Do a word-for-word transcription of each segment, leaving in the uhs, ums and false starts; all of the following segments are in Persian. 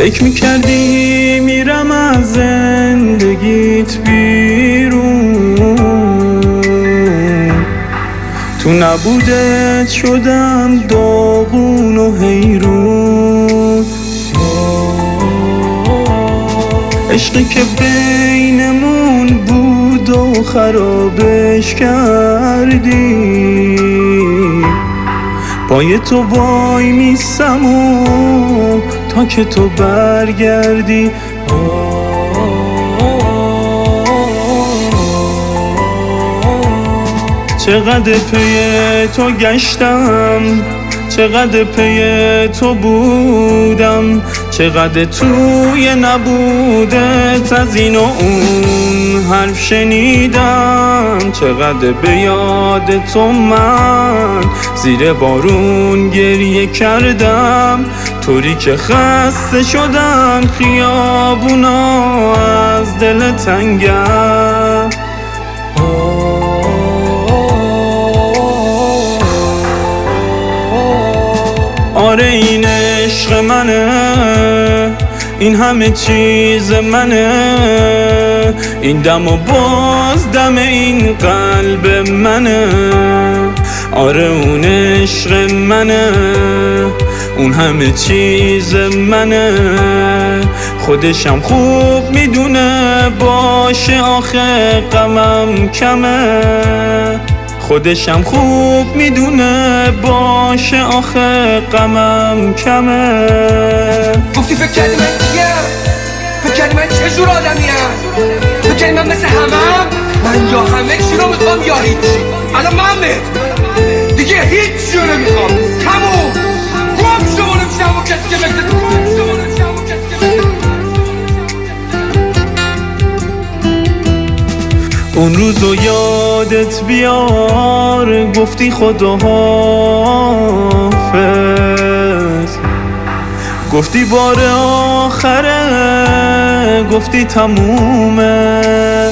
فکر میکردی میرم از زندگیت بیرون، تو نبودت شدم داغون و حیرون. عشقی که بینمون بود و خرابش کردی، پای تو وای میسم و تا که تو برگردی. چقدر پی تو گشتم، چقدر پی تو بودم، چقدر توی نبودت از این و اون حرف شنیدم. چقدر به یاد تو من زیر بارون گریه کردم، طوری که خسته شدن خیابونا از دل تنگم. آره این عشق منه، این همه چیز منه، این دم و باز دم این قلب منه. آره اون عشق منه، اون همه چیز منه، خودشم خوب میدونه باشه آخه غمم کمه. خودشم خوب میدونه باشه آخه غمم کمه. گفتی فکر کردی من چیم؟ فکر کردی من چه جور آدمیم؟ فکر کردی من مثل همم؟ من یا همه چی رو میخوام یا هیچی. الان من بهت دیگه هیچ چی رو نمیخوام، تموم. گم شما نمیشم و کسی که مثل تو. اون روزو یادت بیار، گفتی خدا حافظ، گفتی بار آخره، گفتی تمومه.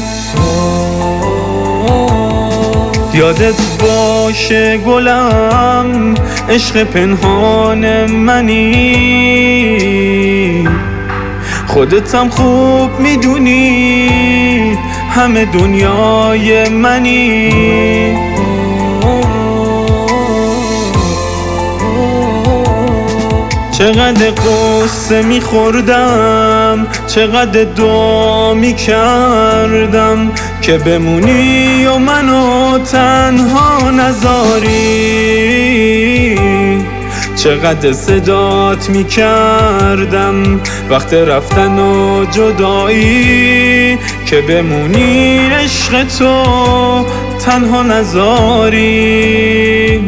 یادت باشه گلم، عشق پنهان منی، خودتم خوب میدونی همه دنیای منی. چقدر قصه میخوردم، چقدر دعا میکردم که بمونی و منو تنها نذاری. چقدر صدات میکردم وقت رفتن و جدایی که بمونی عشق تو تنها نذاری.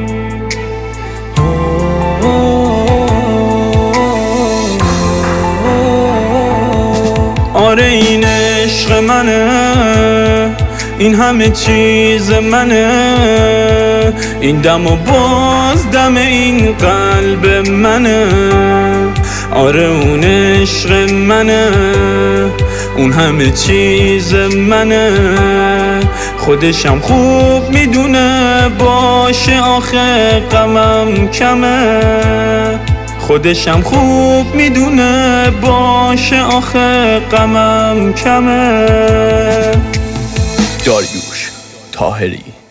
آره این عشق منه، این همه چیز منه، این دم و باز دم این قلب منه. آره اون عشق منه، اون همه چیز منه، خودشم خوب میدونه باشه آخه غمم کمه. خودشم خوب میدونه باشه آخه غمم کمه. داریوش طاهری.